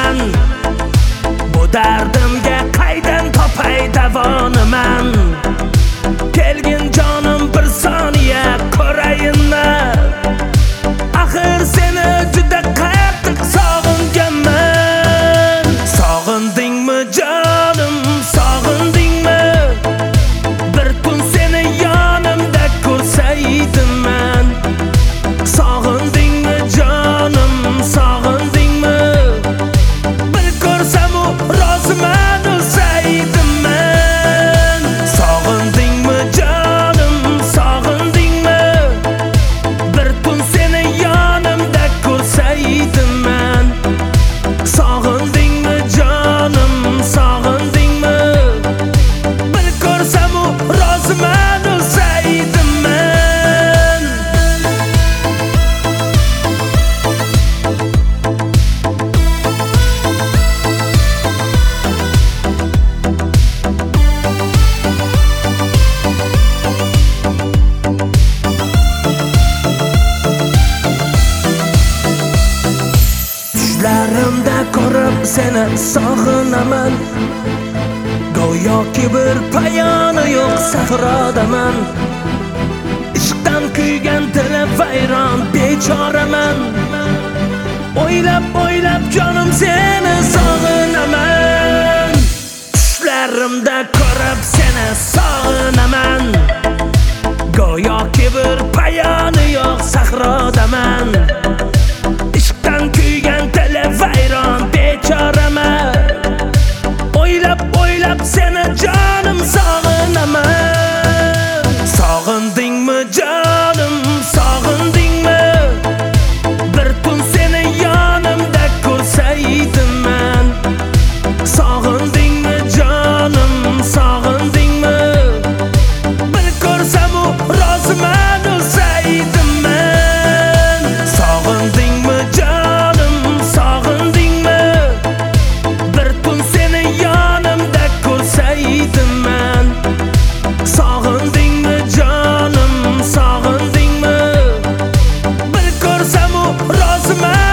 tushunaman. Bu dardimga qaydan topay davoni man? Kelgin jonim bir soniya ko'rayinmi? Axir seni juda qattiq sog'inganman. Sog'indingmi jonim, sog'indingmi? Bir kun seni yonimda ko'rsaydim-man. Sog'indingmi jonim, sog'indingmi? Bir ko'rsam u roziman o'lsaydim-man. Sog'indingmi jonim, sog'indingmi? Bir kun seni yonimda ko'rsaydim-man. Sog'indingmi jonim, sog'indingmi? Bir ko'rsam u roziman o'lsaydim-man. Tushlarimda ko'rib seni sog'inaman. Go'yoki bir payoni yo'q sahrodaman. Ishqdan kuygan dilim vayron bechoraman. O'ylab jonim seni sog'inaman. Tushlarimda ko'rib seni sog'inaman. Go'yoki bir payoni yo'q sahrodaman. Ishqdan kuygan dilim vayron bechoraman. O'ylab seni jonim sog'inaman. Sog'indingmi jonim, sog'indingmi? Bir kun seni yonimda ko'rsaydim-man. Sog'indingmi jonim, sog'indingmi? Bir ko'rsam u roziman o'lsaydim-man. Sog'indingmi jonim, sog'indingmi? Bir kun seni yonimda ko'rsaydim-man. Sog'indingmi jonim, sog'indingmi? Bir ko'rsam u roziman